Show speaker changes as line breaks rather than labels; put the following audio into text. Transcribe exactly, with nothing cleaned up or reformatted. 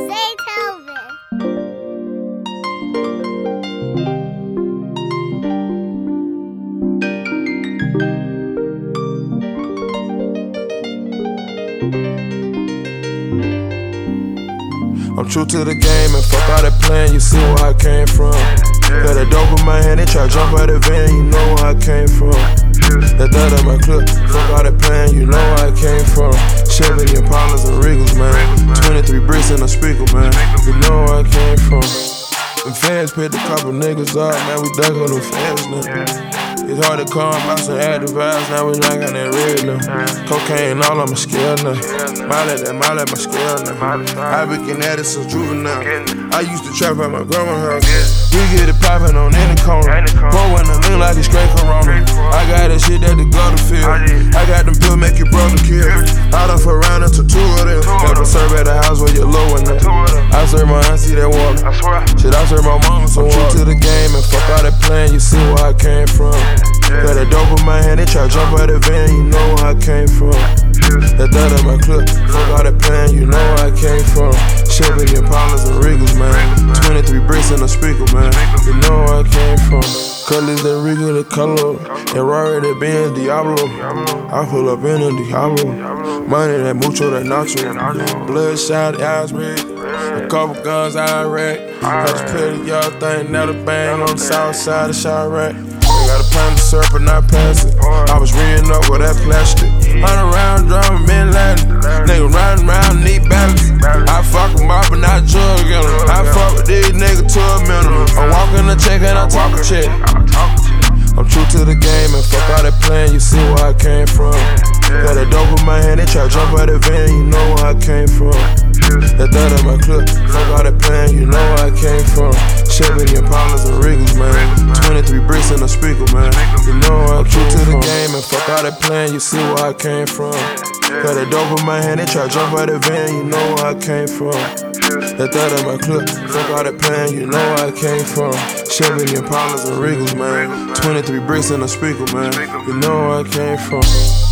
Say Telvin.
I'm true to the game and fuck all that plan, you see where I came from. Got that dope in my hand, they try to jump out the van, you know where I came from. That thought of my clip, fuck all that plan, you know where I came from. Chevy Impalas and Regals, man. twenty-three bricks in a speaker, man. You know where I came from. Them fans picked a couple niggas up, man, we duck on them fans now. It's hard to come by some active vibes, now we like on that red now. Cocaine all on my scale now. Molly that molly my scale now. I been getting at it since juvenile. I used to trap at my grandma's house. We get it poppin' on any corner. Pour when the lean like it's straight Corona. I got that shit that the gutter feel. I got them pills make your brother kill. I done for round into two of them. Never serve at the house where you're low in that. I serve my auntie that water. Shit, I serve my mama some water. True to the game and fuck all that plan, you see where I came from. Got that dope in my hand, they try to jump out the van, you know where I came from. That thought of my clip, fuck all that plan, you know where I came from. Chevy Impalas and Regals, man. twenty-three bricks in a speaker, man. You know where I came from. Colors that Regal, the color. And Rari, that Benz, Diablo. I pull up in a Diablo. Money, that mucho, that nacho. Bloodshot, eyes red. A couple guns, I rack. Got this pretty y'all thing, now the bang on the south side of Chirac. Got a pound of syrup and I pass it. I was reading up with that plastic. Hundred round drum, Bin Laden. Nigga riding around, need balance. I fuck them up and I jug in them. I fuck with these niggas to a minimum. I'm walking the check and I talk a check. I'm true to the game and fuck all that plan, you see where I came from. Got that dope in my hand, they try to jump out the van, you know where I came from. That thought of my clip, fuck all that plan, you know where I came from. Chevy Impalas and Regals, man. twenty-three bricks in a speaker, man. You know where I true to the game and fuck all that plan, you see where I came from. Got that dope in my hand, they try to jump out the van, you know where I came from. That thought of my clip, fuck all that plan, you know where I came from. Chevy Impalas and Regals, man. twenty-three bricks in a speaker, man. You know where I came from.